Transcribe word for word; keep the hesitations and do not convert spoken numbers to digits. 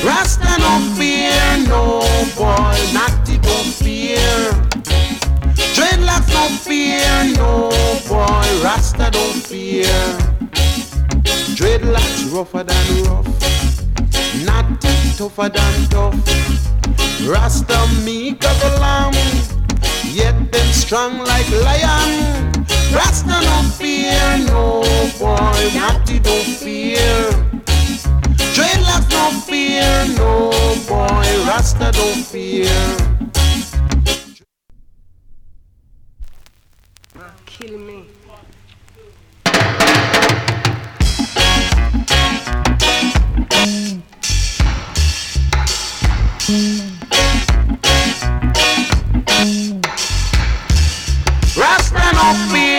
Rasta don't fear, no boy, natty don't fear. Dreadlocks don't fear, no boy, Rasta don't fear. Dreadlocks rougher than rough, natty tougher than tough. Rasta meek as a lamb, yet them strong like lion. Rasta don't fear, no boy, natty don't fear. Dreadlocks don't fear, no boy, Rasta don't fear. Kill me. Rasta don't fear.